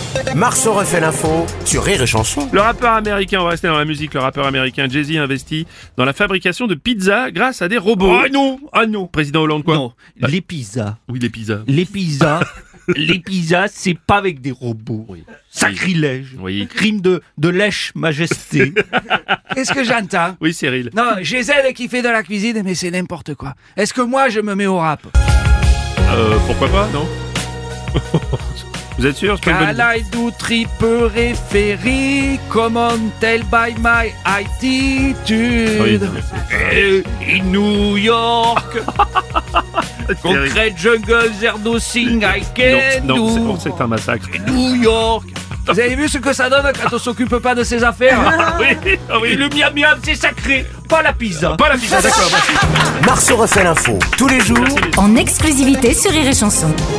Marceau refait l'info sur Rire et Chanson. Le rappeur américain, on va rester dans la musique, le rappeur américain Jay-Z investit dans la fabrication de pizzas grâce à des robots. Ah non. Président Hollande, quoi? Non, les pizzas. Oui, des pizzas. Les pizzas, c'est pas avec des robots. Sacrilège. Oui. Crime de lèche-majesté. Qu'est-ce que j'entends? Oui, Cyril. Non, Gisèle qui fait de la cuisine, mais c'est n'importe quoi. Est-ce que moi je me mets au rap? Pourquoi pas, non? Vous êtes sûr? C'est pas une bonne idée. Can I do triple référi? Comment tell by my attitude? Oui, merci. In New York, concrete jungle, there nothing I can Non, do. c'est un massacre. New York. Vous avez vu ce que ça donne quand on s'occupe pas de ses affaires? Oui, ah oui. Et le miam miam, c'est sacré, pas la pizza. Pas la pizza, d'accord, merci. Marceau refait l'info tous les jours Merci, les- En exclusivité sur Rire et Chanson.